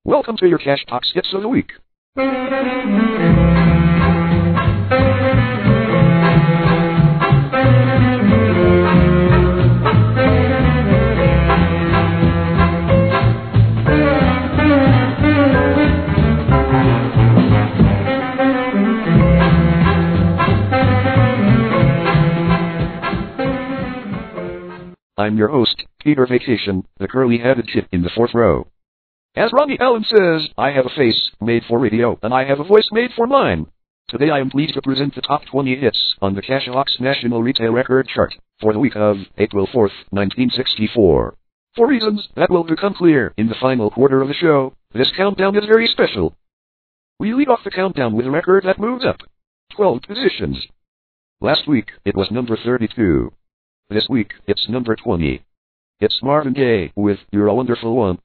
Welcome to your Cash Box Hits of the Week. I'm your host, Peter Vacation, the curly-headed kid in the fourth row. As Ronnie Allen says, I have a face made for radio, and I have a voice made for mine. Today I am pleased to present the top 20 hits on the Cashbox National Retail Record Chart for the week of April 4th, 1964. For reasons that will become clear in the final quarter of the show, this countdown is very special. We lead off the countdown with a record that moves up 12 positions. Last week, it was number 32. This week, it's number 20. It's Marvin Gaye with You're a Wonderful One.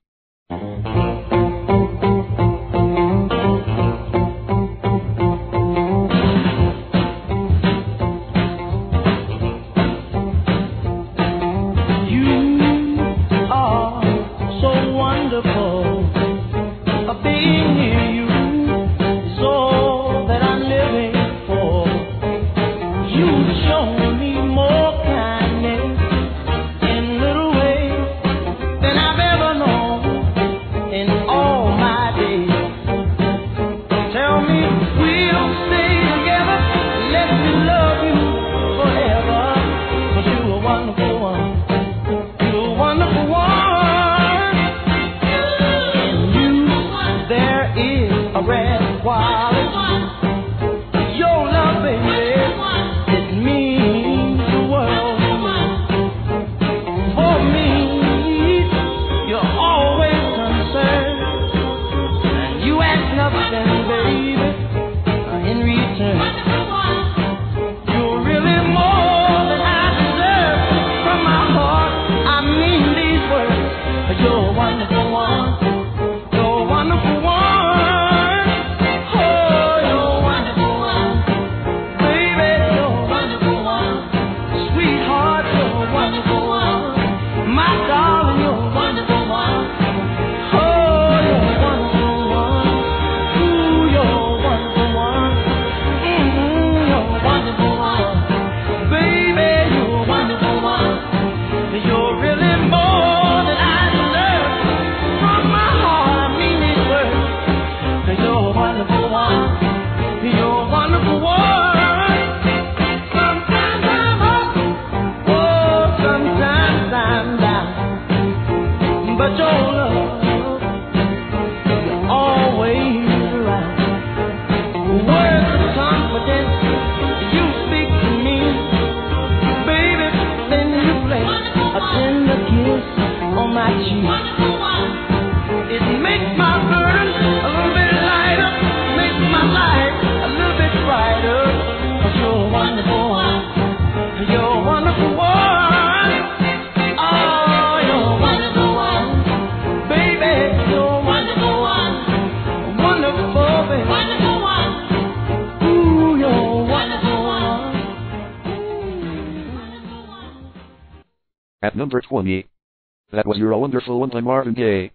At number 20, that was You're a Wonderful One by Marvin Gaye.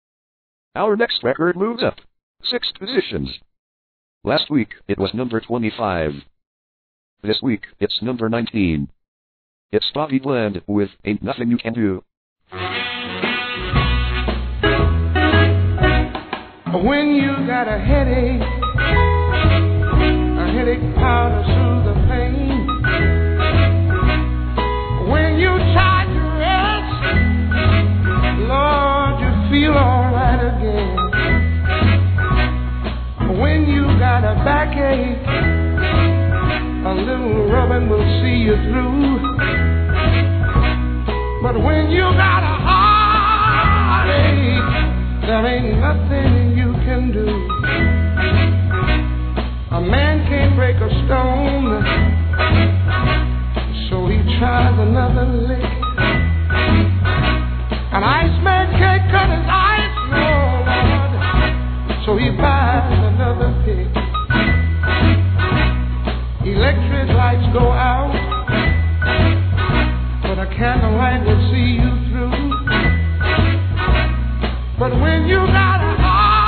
Our next record moves up 6 positions. Last week, it was number 25. This week, it's number 19. It's Bobby Bland with Ain't Nothing You Can Do. When you got a headache powder soothe the pain. When you try to rest, Lord, you feel alright again. When you got a backache, a little rubbing will see you through. But when you got a heartache, there ain't nothing you can do. A man can't break a stone, so he tries another lick. An iceman can't cut his ice, no, Lord, so he buys another pick. Electric lights go out, but a candlelight will see you through. But when you got a heart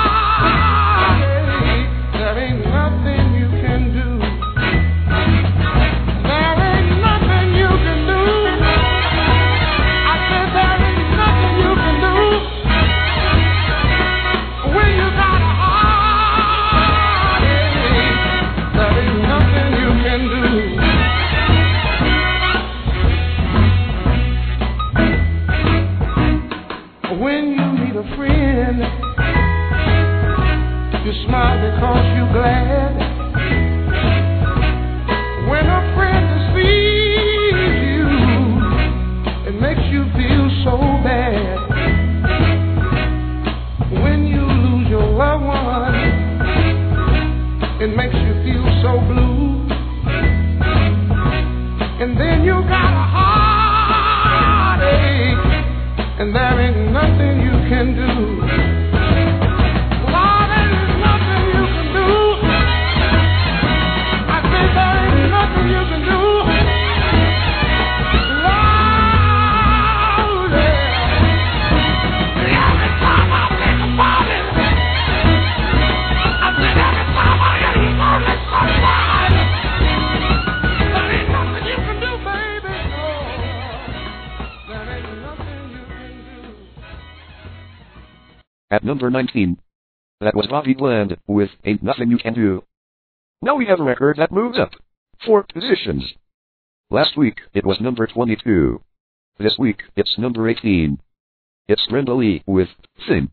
You smile because you're glad. When a friend deceives you, it makes you feel so bad. When you lose your loved one, it makes you feel so blue. And then you got a heartache, and there ain't nothing you can do. Lord, there ain't nothing you can do. I say there ain't nothing you can do. Lord, yeah. Every time I think about it, I think every time I hear you only sunlight, there ain't nothing you can do, baby. No, there ain't nothing you can do. At number 19. That was Bobby Bland with Ain't Nothing You Can Do. Now we have a record that moves up 4 positions. Last week, it was number 22. This week, it's number 18. It's Brenda Lee with Think.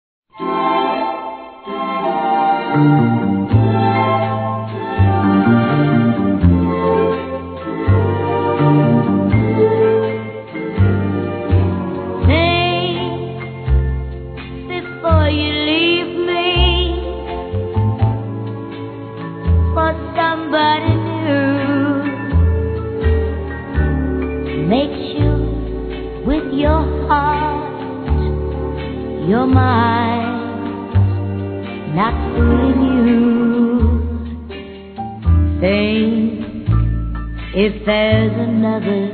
Before you leave me for somebody new, make sure with your heart, your mind, not fooling you. Think if there's another,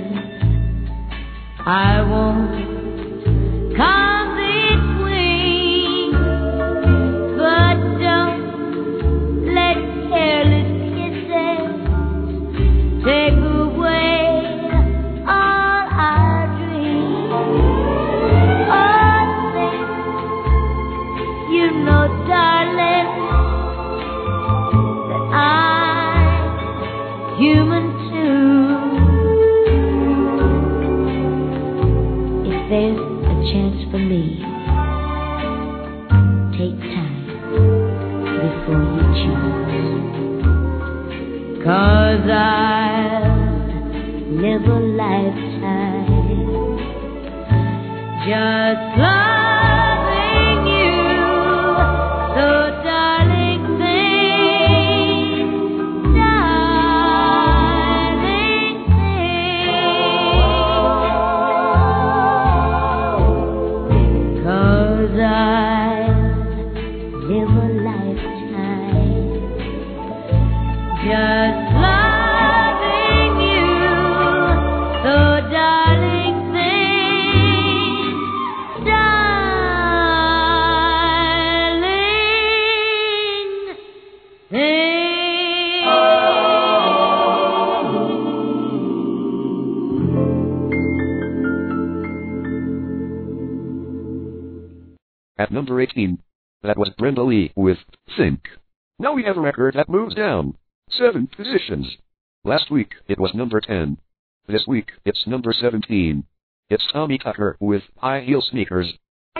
I won't come between, but don't let careless kisses take away all our dreams. Oh, think, you know, darling, that I'm human too. If there's a chance for me, take time before you choose. 'Cause I'll live a lifetime just loving you. So darling, think, darling, think. 'Cause I'll live a lifetime just loving you. So darling, think, darling, think. At number 18. That was Brenda Lee with Think. Now we have a record that moves down 7 positions. Last week, it was number 10. This week, it's number 17. It's Tommy Tucker with High Heel Sneakers.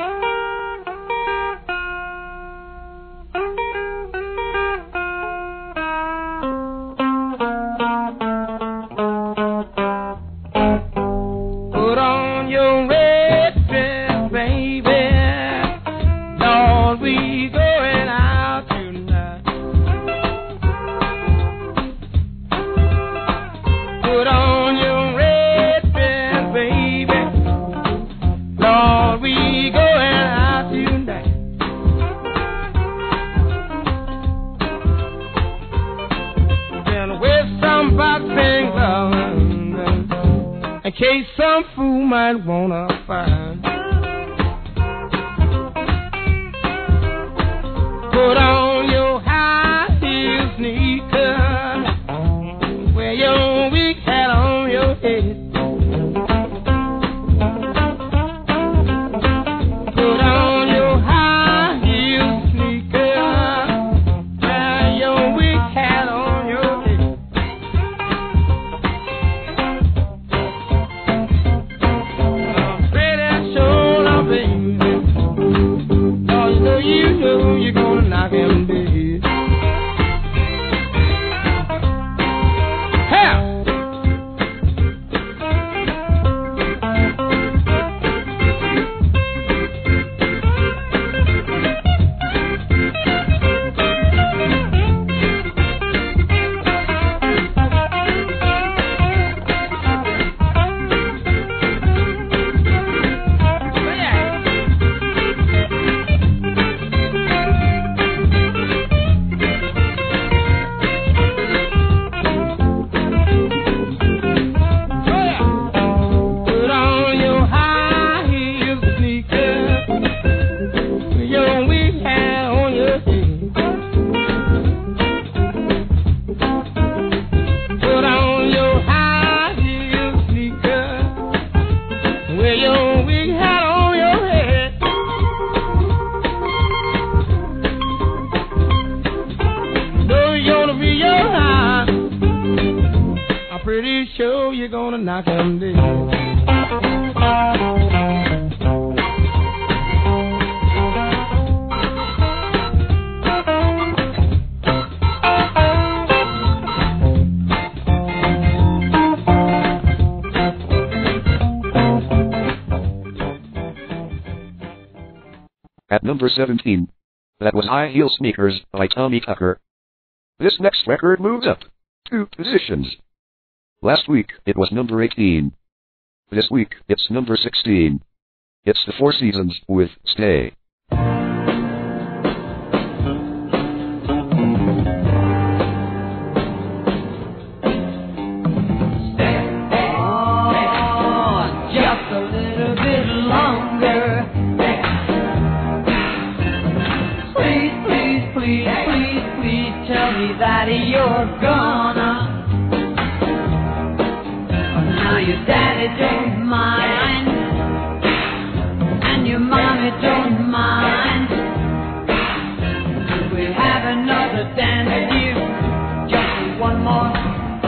Put on your red dress, baby. Lord, we going out tonight. Put on your red dress, baby. Lord, we going out tonight. Then with some boxing gloves, in case some fool might wanna find. Put on your high heel sneakers, wear your wig hat on your head. Put on your high heel sneakers, wear your wig hat on your head. Pretty sure you're gonna knock him dead. At number 17. That was High Heel Sneakers by Tommy Tucker. This next record moves up 2 positions. Last week, it was number 18. This week, it's number 16. It's the Four Seasons with Stay. That you're gonna. Now your daddy don't mind, and your mommy don't mind. We have another dance with you, just one more time.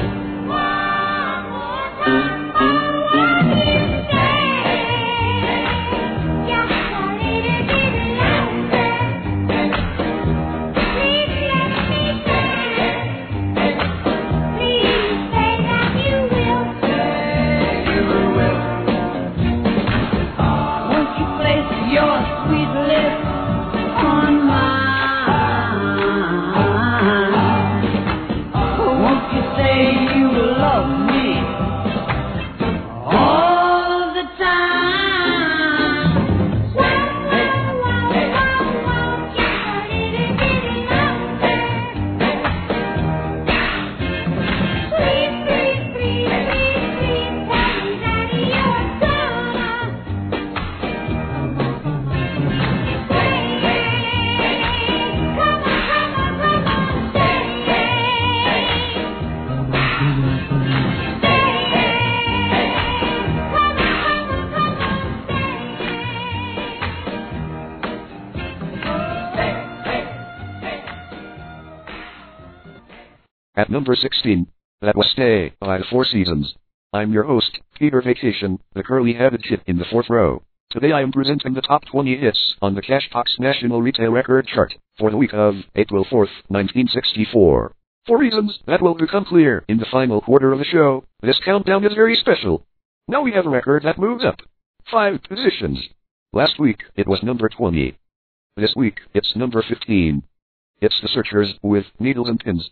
At number 16, that was Stay by the Four Seasons. I'm your host, Peter Vacation, the curly-headed chip in the 4th row. Today I am presenting the top 20 hits on the Cashbox National Retail Record Chart for the week of April 4th, 1964. For reasons that will become clear in the final quarter of the show, this countdown is very special. Now we have a record that moves up 5 positions. Last week, it was number 20. This week, it's number 15. It's the Searchers with Needles and Pins.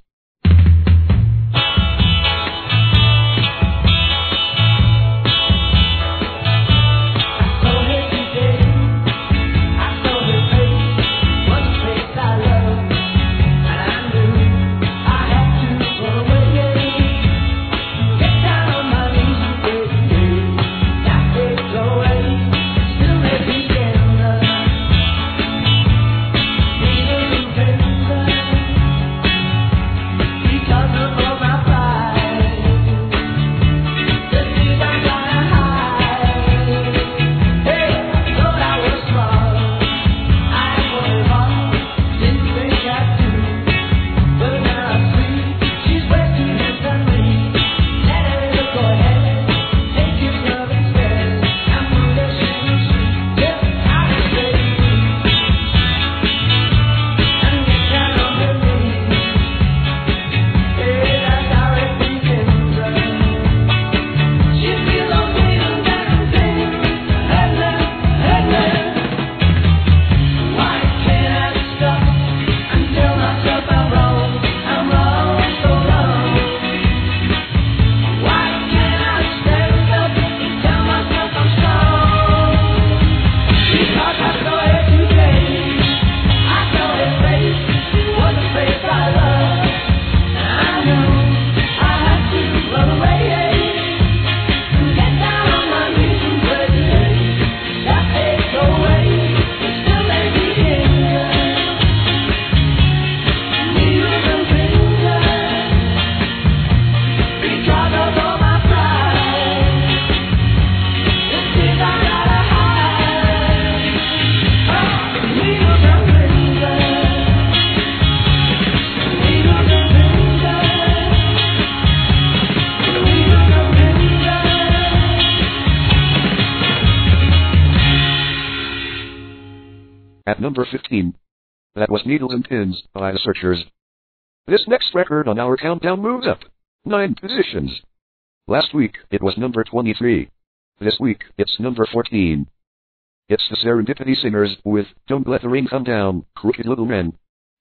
number 15. That was Needles and Pins by the Searchers. This next record on our countdown moves up 9 positions. Last week, it was number 23. This week, it's number 14. It's the Serendipity Singers with Don't Let the Rain Come Down, Crooked Little Men.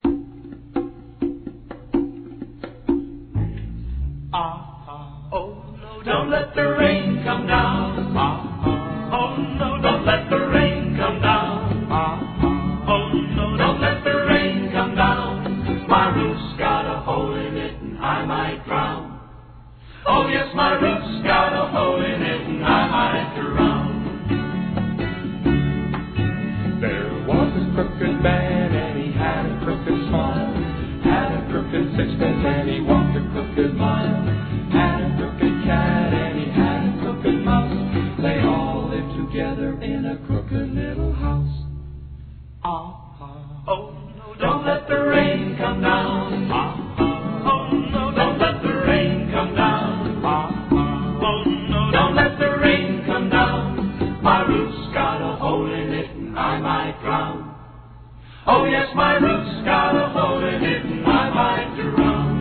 Oh no, don't let the rain come down. Oh no, don't let the rain come down. Oh no, don't let the rain come down. My roof's got a hole in it and I might drown. Oh yes, my roof's got a hole in it and I might drown. There was a crooked man and he had a crooked smile. Had a crooked sixpence and he walked a crooked mile. Had a crooked cat and he had a crooked mouse. They all lived together in a crooked little house. Oh no, don't let the rain come down. Oh no, don't let the rain come down. Oh no, don't let the rain come down. My roof's got a hole in it and I might drown. Oh yes, my roof's got a hole in it and I might drown.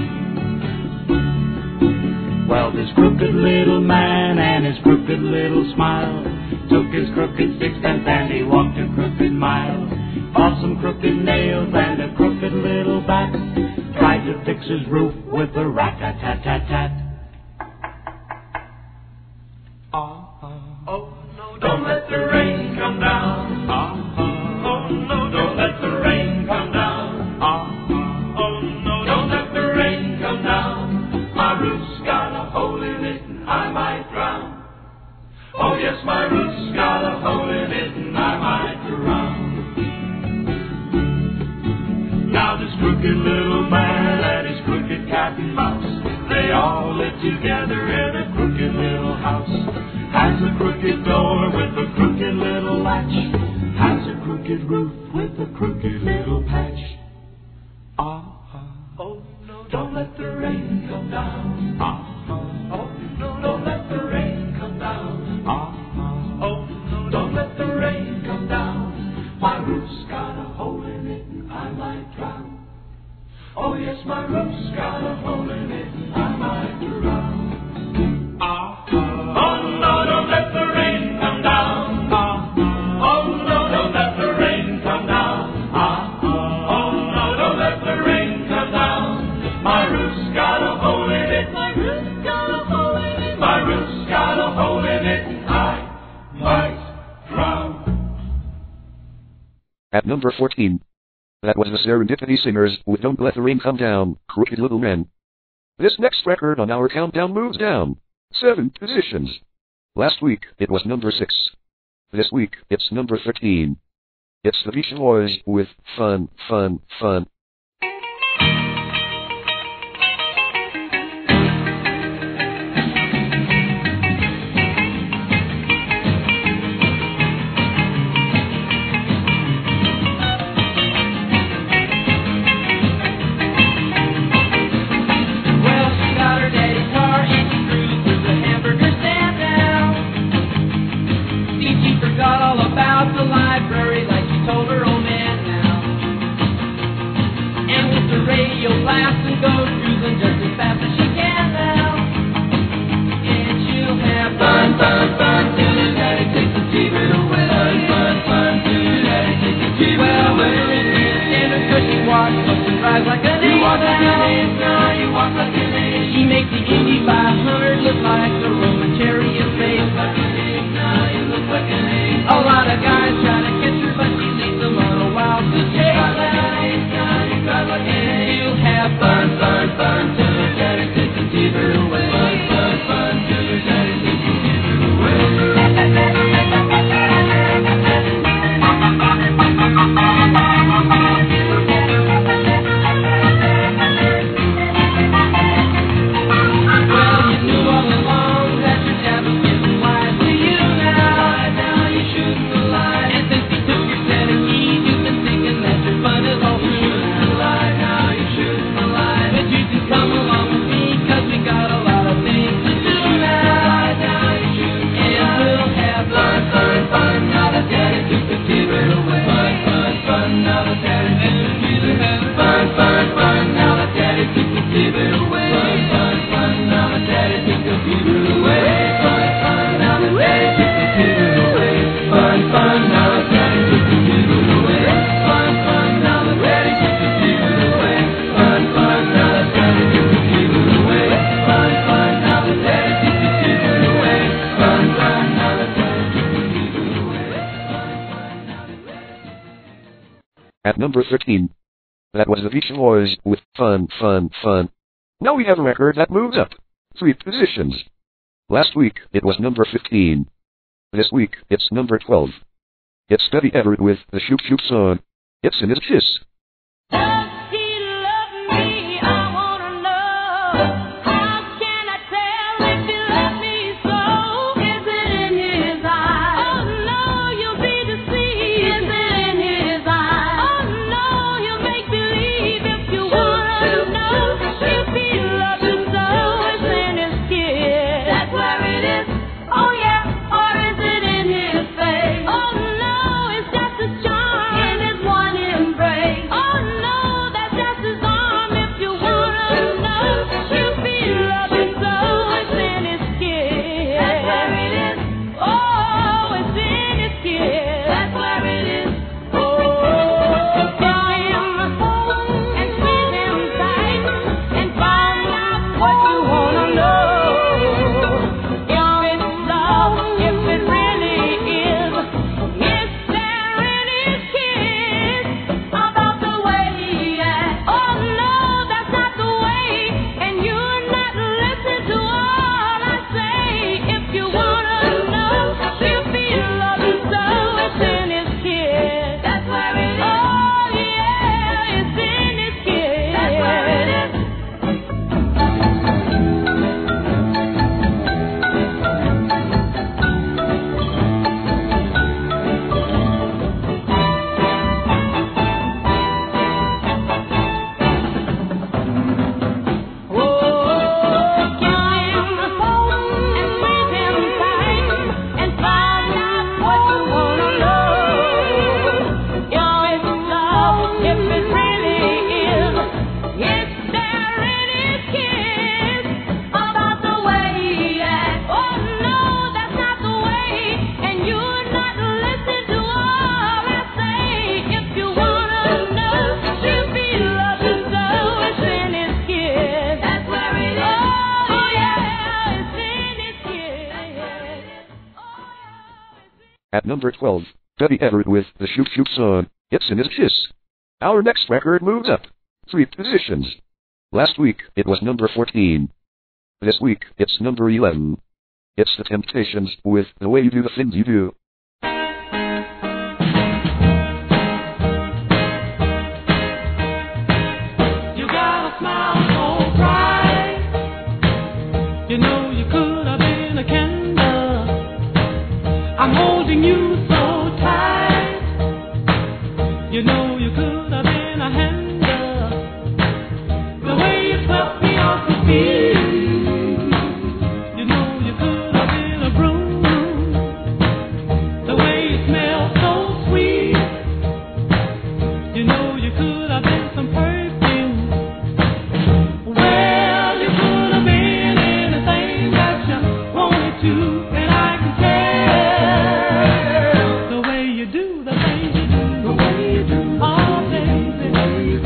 Well, this crooked little man and his crooked little smile took his crooked sixpence and he walked a crooked mile. Bought some crooked nails and a crooked little bat. Tried to fix his roof with a rat-tat-tat-tat-tat. Oh no, don't let the rain come down. Oh no, don't let the rain come down. Oh no, don't let the rain come down. My roof's got a hole in it and I might drown. Oh yes, my roof's got a hole in it and I might drown. Now this crooked little man and his crooked cat and mouse, they all live together in a crooked little house. Has a crooked door with a crooked little latch. Has a crooked roof with a crooked little patch. Oh no, don't let the rain come down. Oh no, don't let the rain come down. Oh no, don't let the rain come down. My roof's got a hole in it and I might drown. Oh yes, my roof's got a hole in it and I might drown. Oh no, don't let the rain come down. Oh no, don't let the rain come down. Oh no, don't let the rain come down. My roof's got a hole in it. My roof's got a hole in it. My roof's got a hole in it and I might drown. At number 14. That was the Serendipity Singers with Don't Let the Rain Come Down, Crooked Little Men. This next record on our countdown moves down 7 positions. Last week, it was number 6. This week, it's number 13. It's the Beach Boys with Fun, Fun, Fun. She makes the Indy 500 look like the Roman chariot race. A lot of guys try to catch her, but she leads them on a wild goose chase. And she'll have fun, fun, fun till her daddy takes the fever away. Fun, fun, fun till her daddy takes the fever away. Well, you know At number 13, that was the Beach Boys with Fun, Fun, Fun. Now we have a record that moves up 3 positions. Last week, it was number 15. This week, it's number 12. It's Debbie Everett with the Shoop Shoop song. It's in his kiss. Does he love me? I wanna know. How can I tell if he loves me so? Is it in his eyes? Oh no, you'll be deceived. Is it in his eyes? Oh no, you'll make believe if you wanna know. If he loves you so, it's in his kiss. That's where it is. Oh yeah, or is it in his face? Oh no, it's just a charm in his one embrace. Oh no, that's just his arm. If you wanna know, you feel love and so it's in his kiss. That's where it is. Oh, it's in his kiss. That's where it is. Oh, kiss him and squeeze him tight and find out what you wanna know. If it's love, if it really is, is there in his kiss about the way he acts? Oh no, that's not the way, and you're not listening to all I say. If you wanna know, you feel love and so it's in his kiss. That's where it is. Oh yeah, it's in his kiss. That's where it is. At number 12, Debbie Everett with the Shoop Shoop song. It's in his kiss. Our next record moves up 3 positions. Last week, it was number 14. This week, it's number 11. It's The Temptations with The Way You Do the Things You Do. You got a smile so bright. You know you could have been a candle. I'm holding you so tight. You know you could have been a handle. The way you swept me off the feet. You know you could have been a broom. The way you smell so sweet. You know you could have been some perfume. Well, you could have been anything that you wanted to, and I can tell the way you do the things you do, the way you do, oh baby,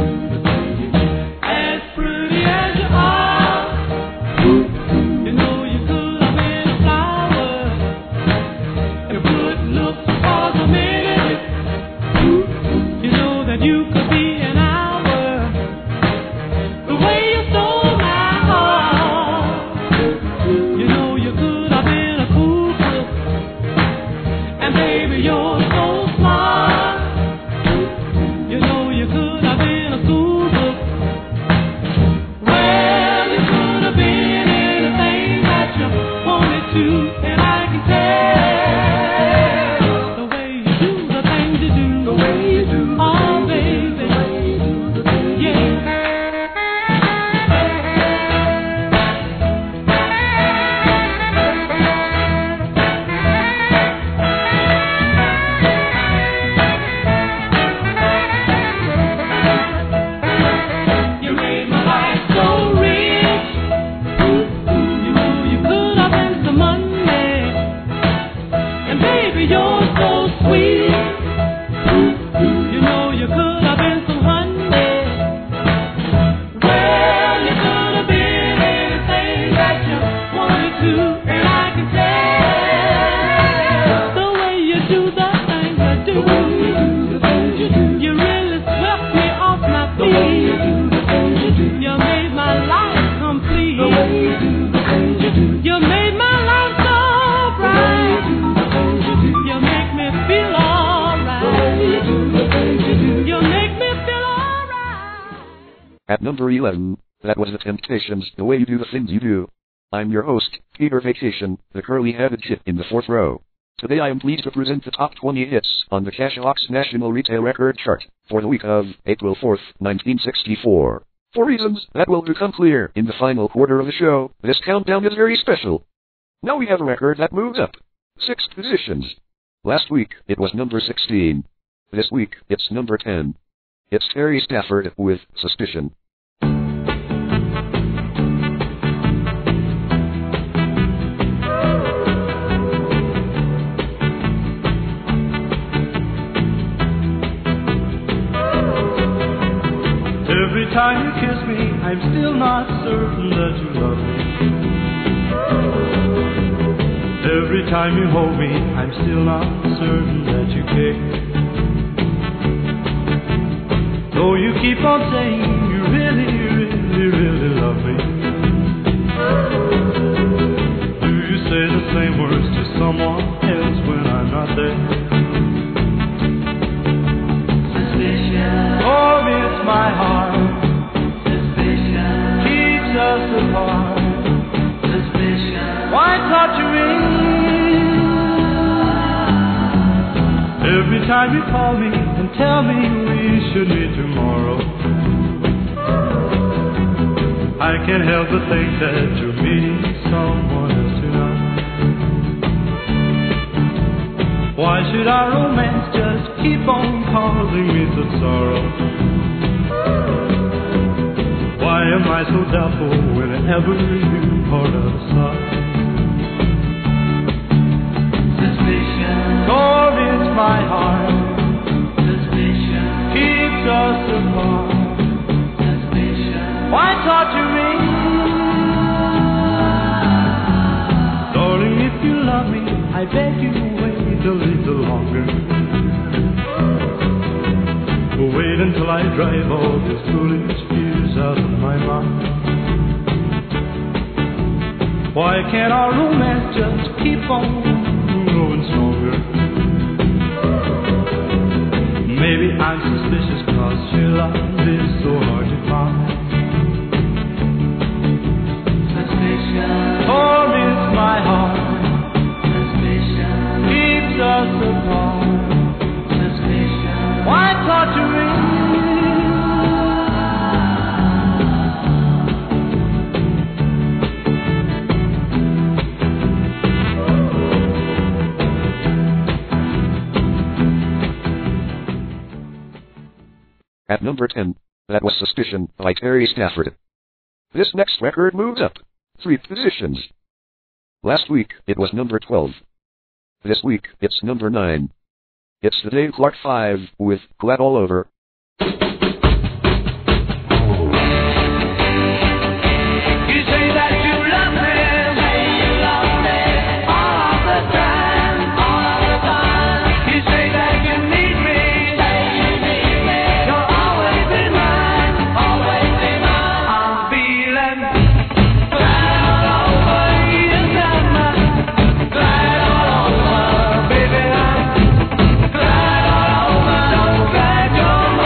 At number 11, that was The Temptations, The Way You Do the Things You Do. I'm your host, Peter Vacation, the curly-headed chip in the fourth row. Today I am pleased to present the top 20 hits on the Cashbox National Retail Record Chart for the week of April 4th, 1964. For reasons that will become clear in the final quarter of the show, this countdown is very special. Now we have a record that moves up 6 positions. Last week, it was number 16. This week, it's number 10. It's Terry Stafford with Suspicion. Every time you kiss me, I'm still not certain that you love me. Every time you hold me, I'm still not certain that you care. Though you keep on saying you really, really, really love me. Do you say the same words to someone else when I'm not there? Suspicion. Oh, it's my heart. Suspicion. Keeps us apart. Suspicion. Why torture me? Every time you call me and tell me we should meet tomorrow, I can't help but think that you're meeting someone else tonight. Why should our romance just keep on causing me such sorrow? Why am I so doubtful whenever you part us apart? For it's my heart. Suspicion keeps us apart. Suspicion. Why torture me? Darling, if you love me, I beg you wait a little longer. Wait until I drive all these foolish fears out of my mind. Why can't our romance just keep on growing stronger? Maybe I'm suspicious cause your love is so hard to find. Suspicion. For it's my heart. Suspicion. Keeps us apart. Suspicion. Why torture me? At number 10, that was Suspicion by Terry Stafford. This next record moves up 3 positions. Last week, it was number 12. This week, it's number 9. It's the Dave Clark 5 with Glad All Over. Glad all over, baby, I'm glad all over. Don't drag your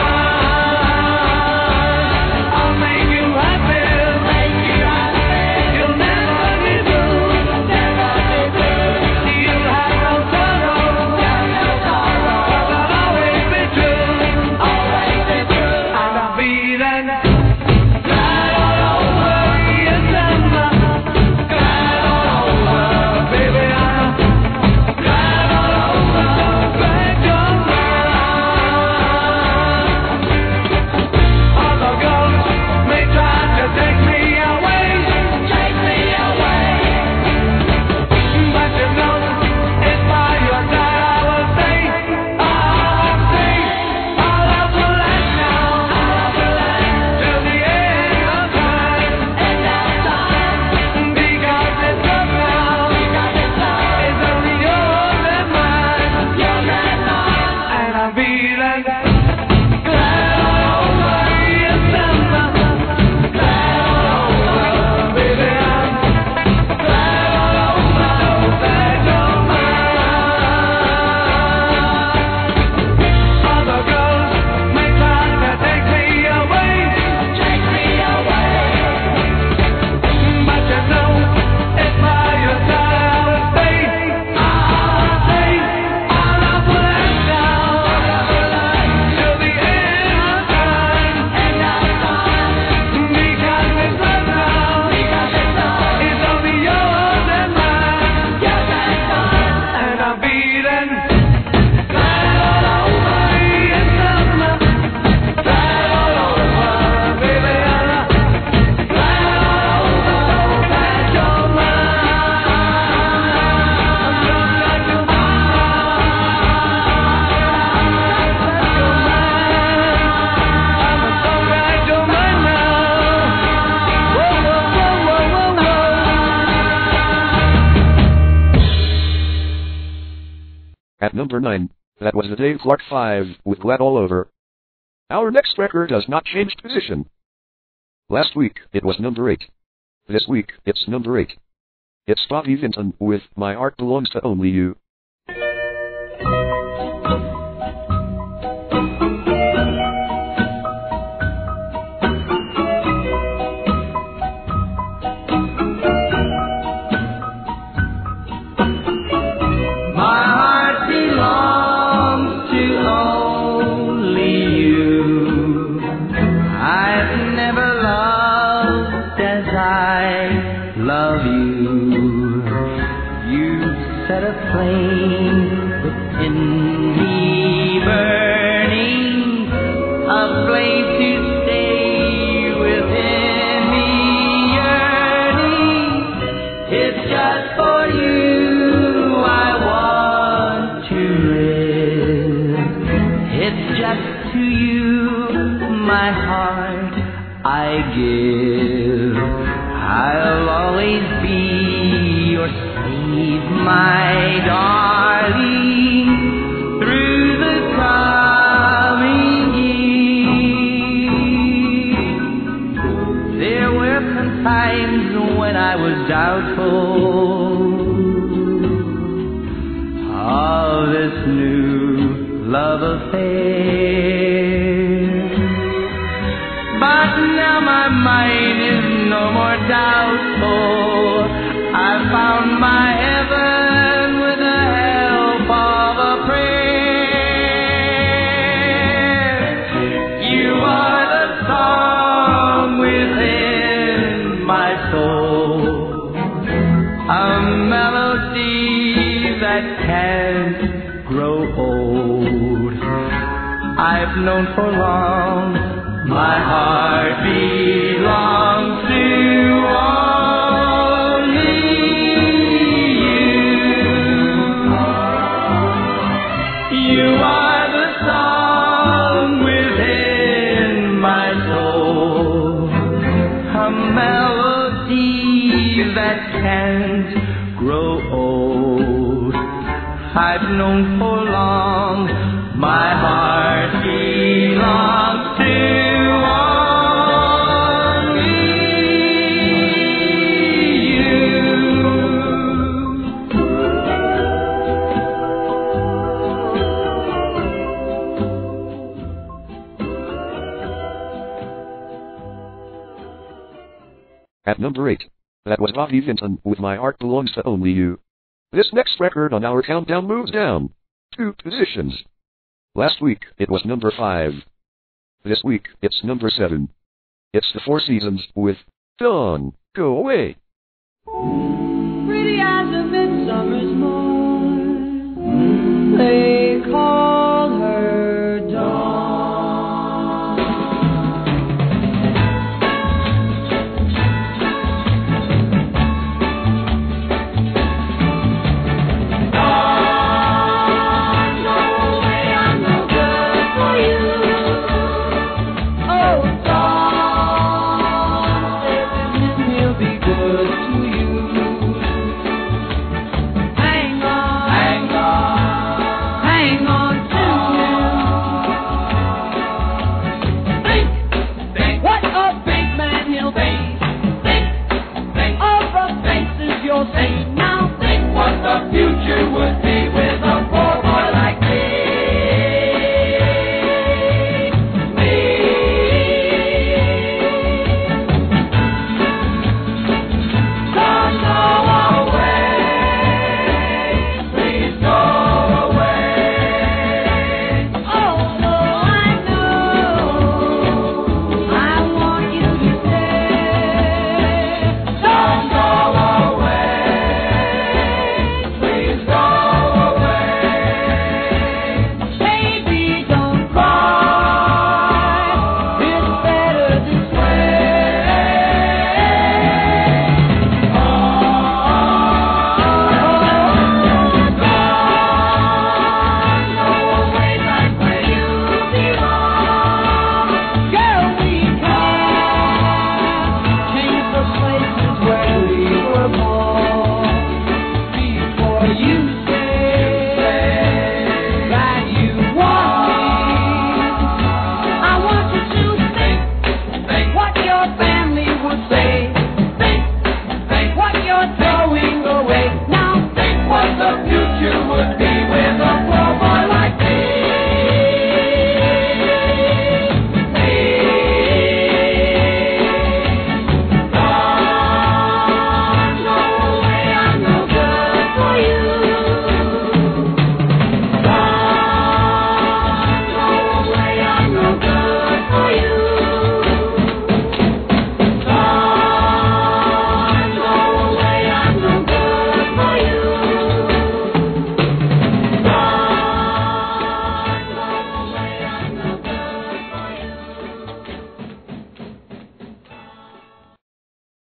number 9, that was the Dave Clark 5 with Glad All Over. Our next record has not changed position. Last week, it was number 8. This week, it's number 8. It's Bobby Vinton with My Heart Belongs to Only You. Known for long, my heart belongs to only you. You are the song within my soul, a melody that can't grow old. I've known for long, my heart belongs to only you. At number 8, that was Bobby Vinton with My Heart Belongs to Only You. This next record on our countdown moves down 2 positions. Last week, it was number 5. This week, it's number 7. It's the Four Seasons with Don't Go Away. Pretty as a midsummer's morn, they call her Dawn. Good to you.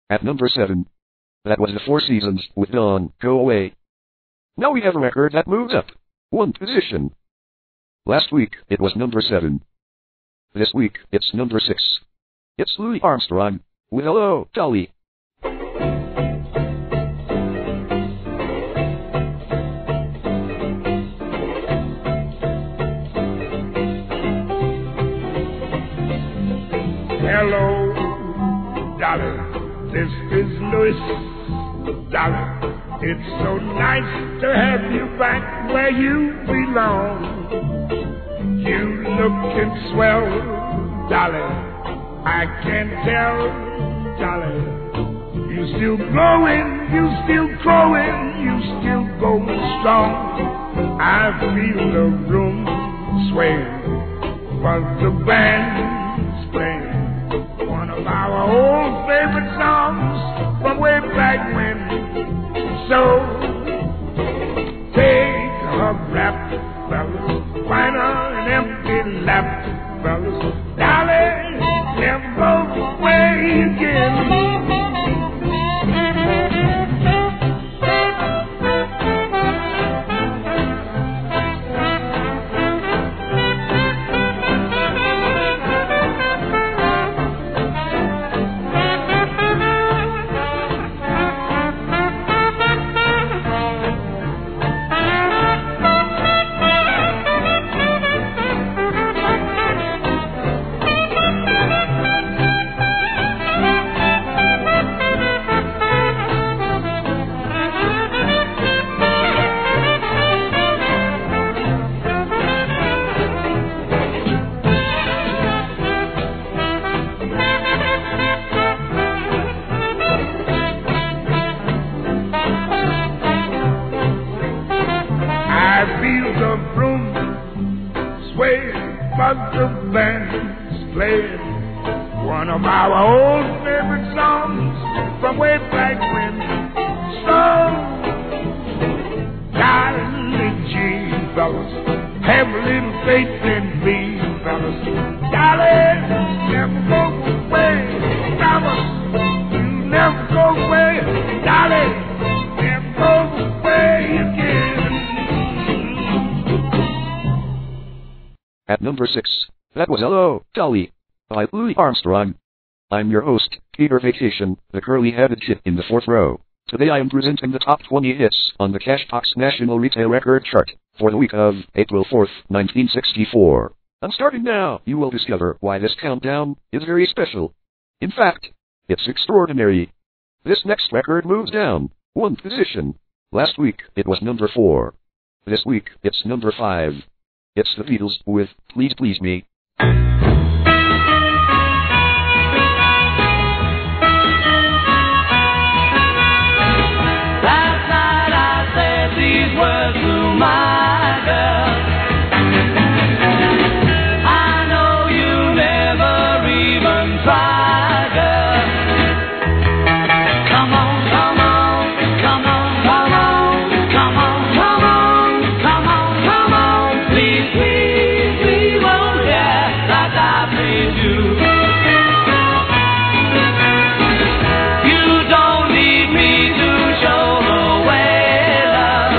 At number 7. That was the Four Seasons with Don't Go Away. Now we have a record that moves up 1 position. Last week, it was number 7. This week, it's number 6. It's Louis Armstrong with Hello, Dolly. Hello, Dolly, this is Louis. Dolly, it's so nice to have you back where you belong. You looking swell, Dolly, I can tell, Dolly. You still growing, you still growing, you still going strong. I feel the room sway, but the band's playing one of our old favorite songs from way back when. So take a rap, fellas, find an empty lap, fellas. Dolly, never go away again. At number 6, that was Hello, Dolly, by Louis Armstrong. I'm your host, Peter Vacation, the curly-headed chip in the 4th row. Today I am presenting the top 20 hits on the Cashbox National Retail Record Chart for the week of April 4th, 1964. And starting now, you will discover why this countdown is very special. In fact, it's extraordinary. This next record moves down 1 position. Last week, it was number 4. This week, it's number 5. It's the Beatles with Please Please Me. Last night I said these words to my girl. I know you never even tried, girl. Come on, come on, come on, come on, come on, come on, come on, come on. Please, please, please, won't ya, like I please you. You don't need me to show the way, love.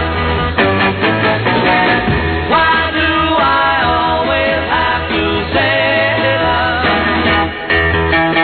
Why do I always have to say love?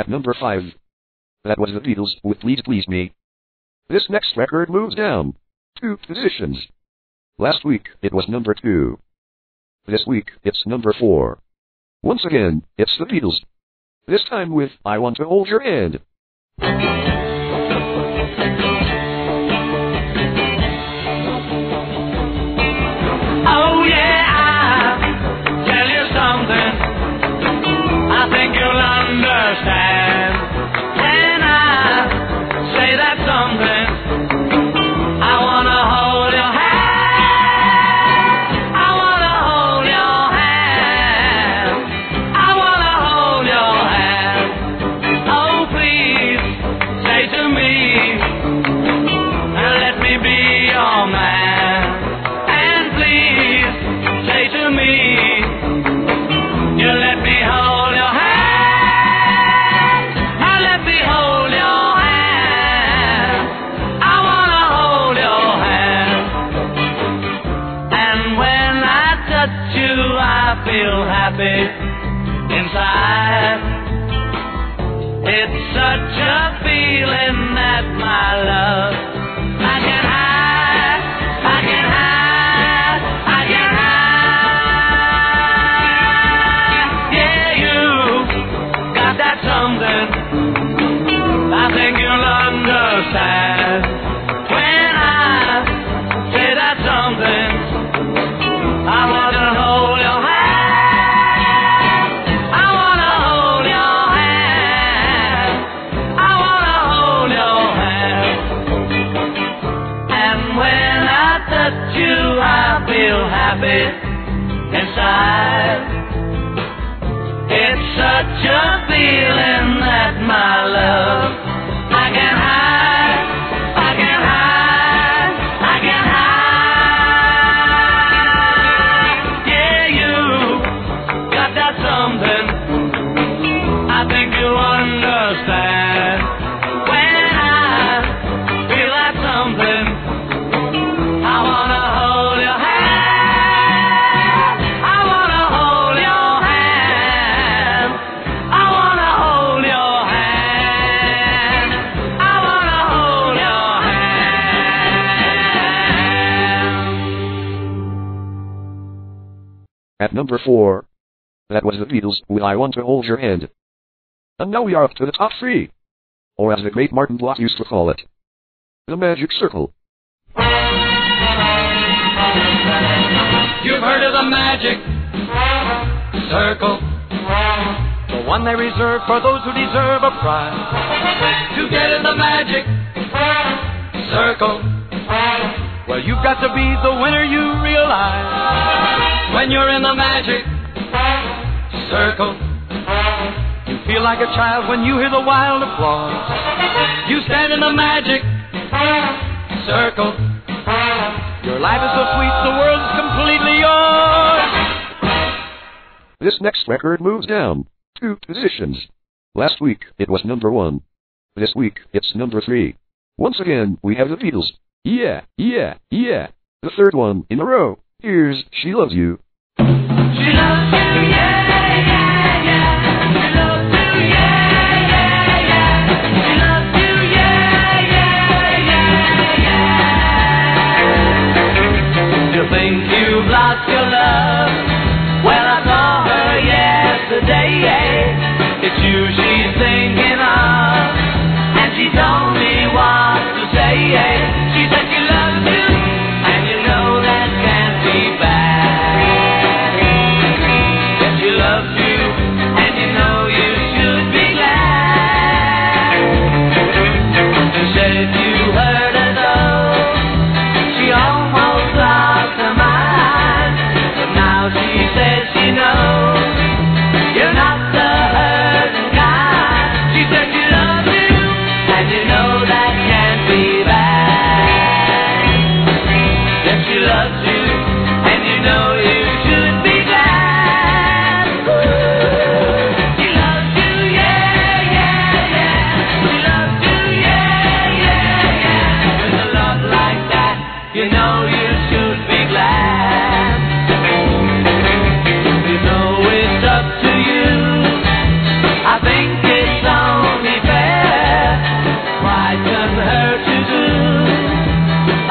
number 5. That was the Beatles with Please Please Me. This next record moves down 2 positions. Last week, it was number 2. This week, it's number 4. Once again, it's the Beatles. This time with I Want to Hold Your Hand. Oh yeah, I'll tell you something I think you'll understand. When I say that something, I wanna hold your hand. I wanna hold your hand. I wanna hold your hand. Oh please, say to me, let me be your man. And please, say to me, you let me hold your hand. Now let me hold your hand. I wanna hold your hand. And when I touch you, I feel happy inside. It's such a feeling that my love I can hide, I can hide, I can hide. Yeah, you got that something I think you'll understand. When I say that something, I want to hold your hand. I want to hold your hand. I want to hold your hand. And when I touch you, I feel happy inside. It's such a feeling that my love I can hide, I can hide, I can hide. Yeah, you got that something I think you understand. When I feel that something, I wanna hold your hand. I wanna hold your hand. I wanna hold your hand. I wanna hold your hand. At number 4, that was the Beatles with I Want to Hold Your Hand. And now we are up to the top 3. Or as the great Martin Block used to call it, the Magic Circle. You've heard of the magic circle, the one they reserve for those who deserve a prize. To get in the magic circle, well, you've got to be the winner, you realize. When you're in the magic circle, you feel like a child when you hear the wild applause. You stand in the magic circle. Your life is so sweet, the world is completely yours. This next record moves down 2 positions. Last week, it was number 1. This week, it's number 3. Once again, we have the Beatles. Yeah, yeah, yeah. The third one in a row. Here's She Loves You. She loves you, yeah, yeah, yeah. She loves you, yeah, yeah, yeah. She loves you, yeah, yeah, yeah, yeah. You think you've lost your love? Well, I saw her yesterday. It's you she's thinking of, and she told me what to say. She said she loves you, and you know that can't be bad. She loves you,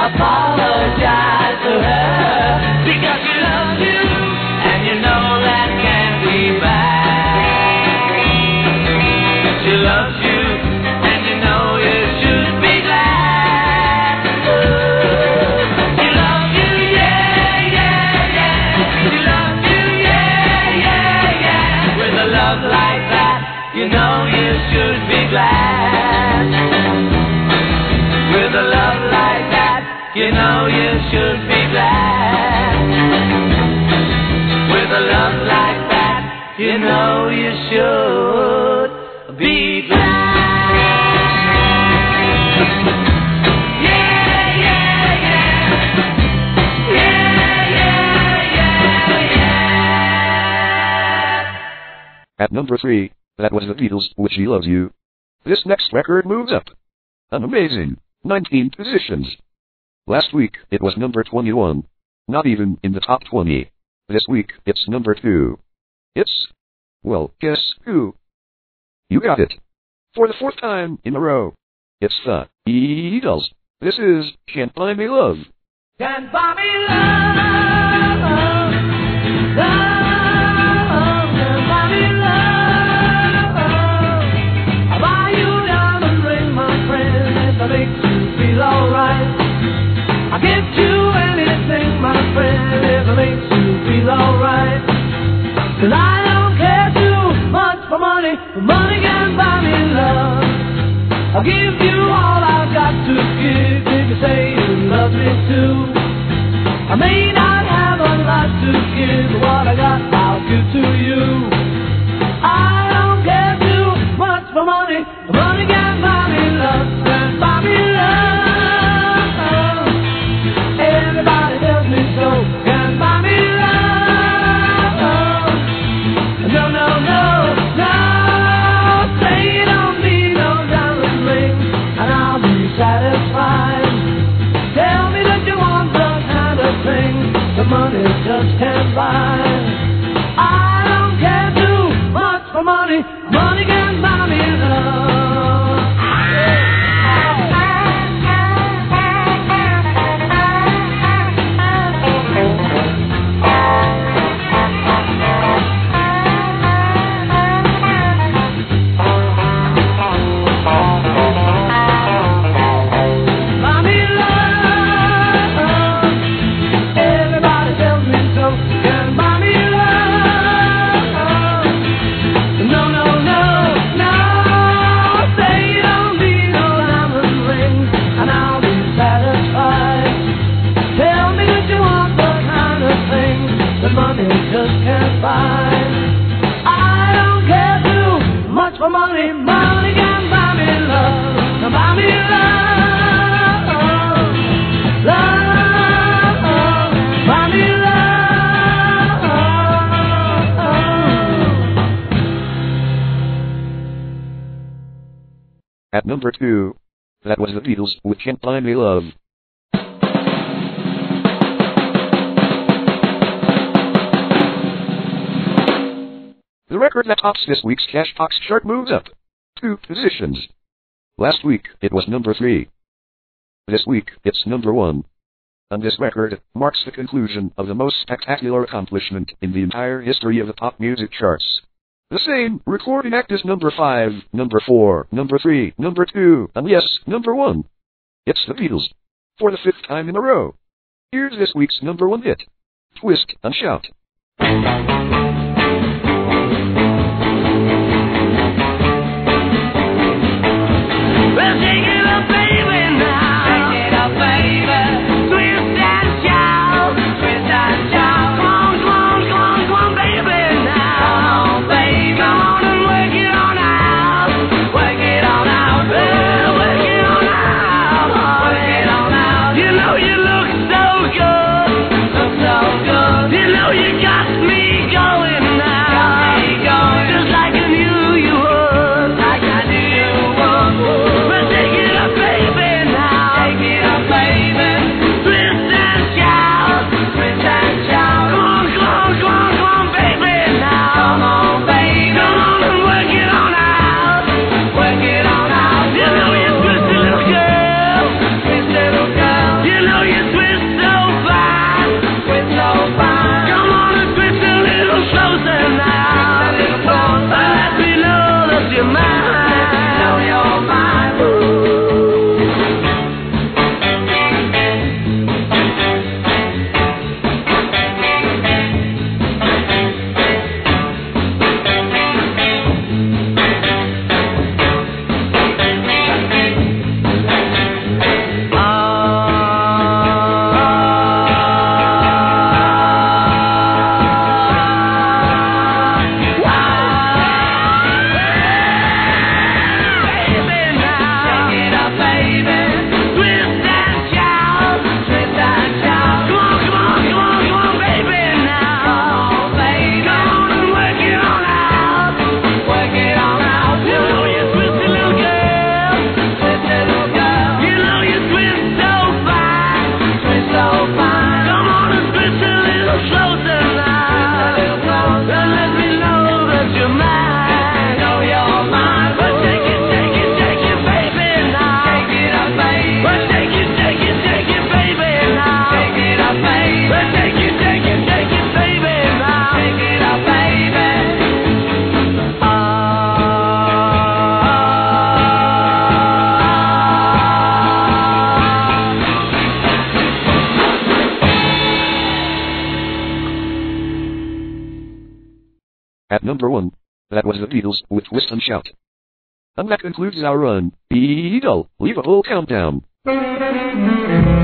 apologize to her because she loves you and you know that can't be bad. She loves you and you know you should be glad. She loves you, yeah, yeah, yeah. She loves you, yeah, yeah, yeah. With a love like that, you know you should be glad. With a love like that, you know you should be glad. With a love like that, you know you should be glad. Yeah, yeah, yeah. Yeah, yeah, yeah, yeah. At number 3, that was the Beatles with She Loves You. This next record moves up an amazing 19 positions. Last week, it was number 21. Not even in the top 20. This week, it's number 2. It's, well, guess who? You got it. For the 4th time in a row. It's the Beatles. This is Can't Buy Me Love. Can't buy me love, love, can't buy me love. I'll buy you a diamond ring, my friend, if it makes you feel alright. I'll give you anything, my friend, if it makes you feel alright. 'Cause I don't care too much for money, but money can't buy me love. I'll give you all I've got to give if you say you love me too. I may not have a lot to give, but what I got I'll give to you. I don't care too much for money, but money can't buy me love, can't buy me love. Everybody tells me so, can't buy me love. No, no, no, no. Say you don't need no diamond ring, and I'll be satisfied. Tell me that you want the kind of thing the money just can't buy. I don't care too much for money, money can't buy me love. Buy me love. Everybody tells me so. Can't buy me love. No, no, no, no. Say you don't need no diamond ring, and I'll be satisfied. Tell me that you want the kind of thing that money just can't buy. I don't care too much for money, money can't buy me love. Now buy me love, love, buy me love. At number 2, that was the Beatles with Can't Buy Me Love. The record that tops this week's Cashbox chart moves up 2 positions. Last week, it was number 3. This week, it's number 1. And this record marks the conclusion of the most spectacular accomplishment in the entire history of the pop music charts. The same recording act as number 5, number 4, number 3, number 2, and yes, number 1. It's the Beatles. For the 5th time in a row. Here's this week's number 1 hit. Twist and Shout. Well, take it up, baby, now. Take it up, baby. Twist and shout. Twist and shout. Come on, come on, come on, come on, baby, now. Come on, baby. Come on and work it on out. Work it on out. Well, work it on out. Work it on out. You know you look so good. Look so good. You know you got me going now. Got me going. Just like I knew you would. Like I knew you would. Well, take it up, baby. At number 1, that was the Beatles with Twist and Shout. And that concludes our run. Beatle, leave a whole countdown.